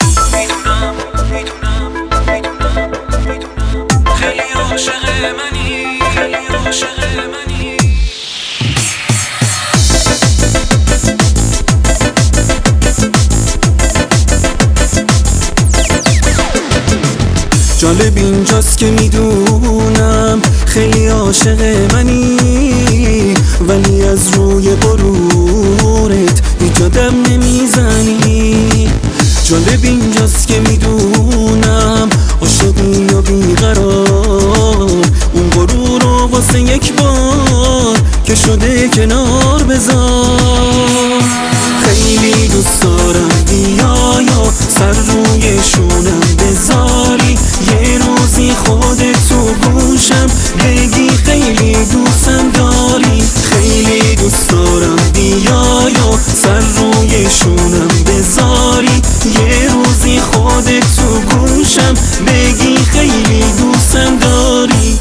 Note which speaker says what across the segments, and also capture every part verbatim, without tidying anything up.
Speaker 1: میدونم میدونم میدونم میدونم خیلی عاشق منی، خیلی عاشق منی.
Speaker 2: جالب اینجاست که میدونم خیلی عاشق منی، ولی از روی غرورت هیچ آدم نمیزنی. جالب اینجاست که میدونم عاشقی یا بیقرار، اون غرور رو واسه یک بار که شده کنار بذار. خیلی دوست دارم بیایا سر روی شونم بذاری، یه روزی خودت تو گوشم بگی خیلی دوستم داری. خیلی دوست دارم بیایا سر روی شونم بذاری، یه روزی خودت تو گوشم بگی خیلی دوستم داری.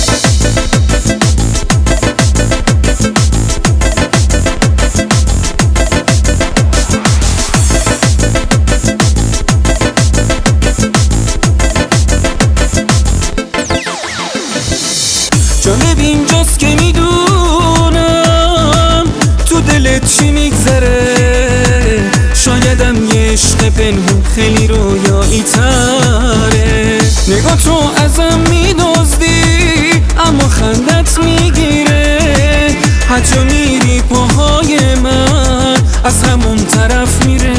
Speaker 2: جالب اینجاست که میدونم تو دلت چی میگذره، شایدم یه عشق پنهون خیلی رویایی تره. نگاه تو ازم میدزدی اما خندت میگیره، هر جا میری پاهای من از همون طرف میره.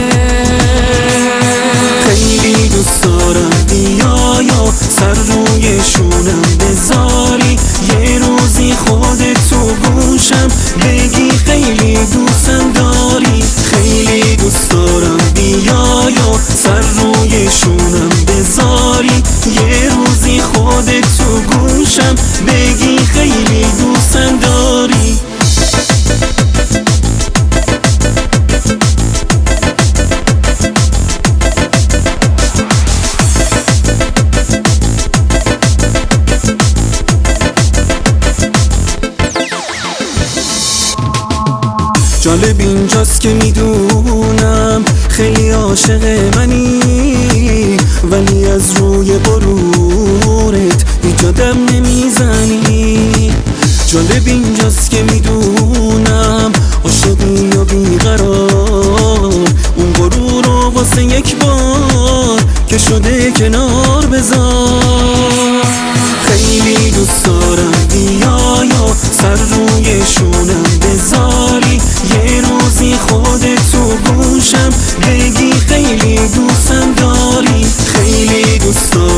Speaker 2: خیلی دوست دارم بیایا سر روی شونم بذاری، یه روزی خودت تو گوشم بگی خیلی دوستم داری. خیلی دوست دارم بیایا سر روی شونم بذاری، یه روزی خودت تو گوشم بگی خیلی دوستم داری. جالب اینجاست که میدونم خیلی عاشق منی، ولی از روی غرورت هیچ آدم نمیزنی. جالب اینجاست که میدونم عاشقی یا بیقرار، اون غرور رو واسه یک بار که شده کنار بذار. خیلی دوست دارم بیایا سر روی شونم بذاری، یه روزی خودت تو گوشم بگی خیلی دوستم داری. خیلی دوست دارم